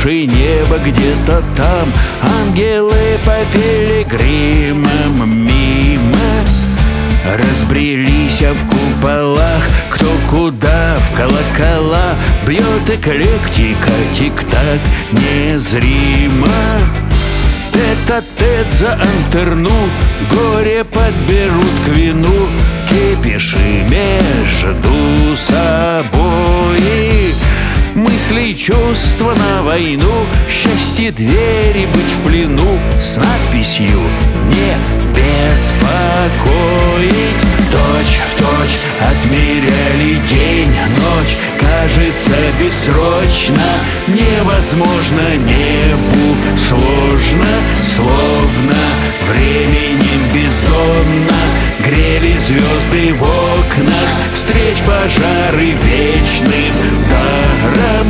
крышей неба где-то там ангелы по пилигримам мимо разбрелись в куполах, кто куда в колокола бьет эклектика, тик-так незримо. Тет-а-тет за антерну горе подберут к вину, кипиши между собой. Мысли и чувства на войну, счастье двери быть в плену, с надписью «Не беспокоить». Точь в точь отмеряли день, ночь, кажется бессрочно, невозможно небу сложно, словно временем бездонно грели звезды в окнах, встреч пожары вечным даром.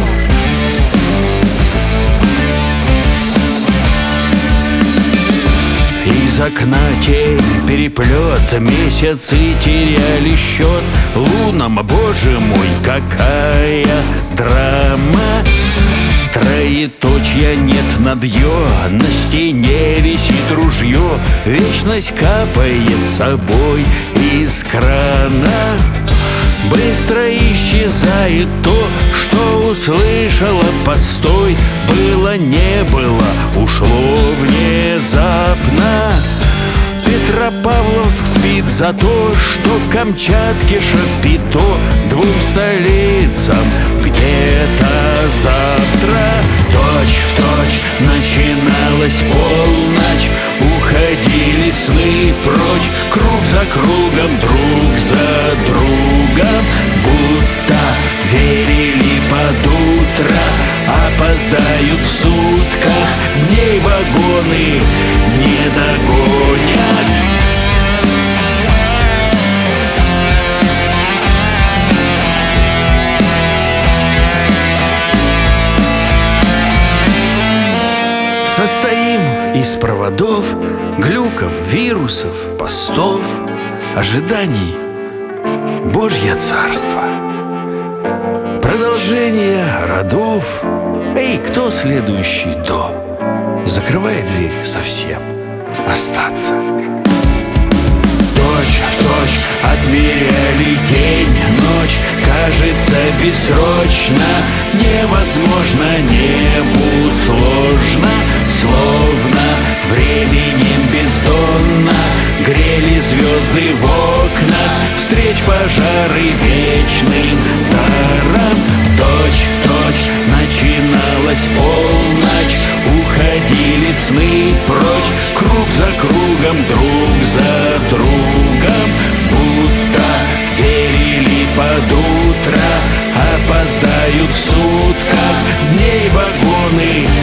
Из окна тень, переплет, месяцы теряли счет лунам, боже мой, какая драма! Троеточья нет над «ё», на стене висит ружье, вечность капает собой из крана. Быстро исчезает то, что услышала, постой, было, не было, ушло внезапно. Петропавловск спит за то, что Камчатке шапито, двум столицам где-то завтра. Точь в точь начиналась полночь, уходили сны прочь, круг за кругом, друг за другом, будто верили под утро, опоздают в сутках, дней вагоны не догонят. Состоим из проводов, глюков, вирусов, постов, ожиданий. Божье царство, продолжение родов. Эй, кто следующий до? Закрывает дверь совсем, остаться. Точь в точь отмеряли день, ночь, кажется бессрочно, невозможно небу сложно, словно временем бездонно грели звезды в окнах, встреч пожары вечным даром. Точь в точь начиналась полночь, уходили сны прочь, круг за кругом, друг за другом, будто верили под утро, опоздают в сутках, дней вагоны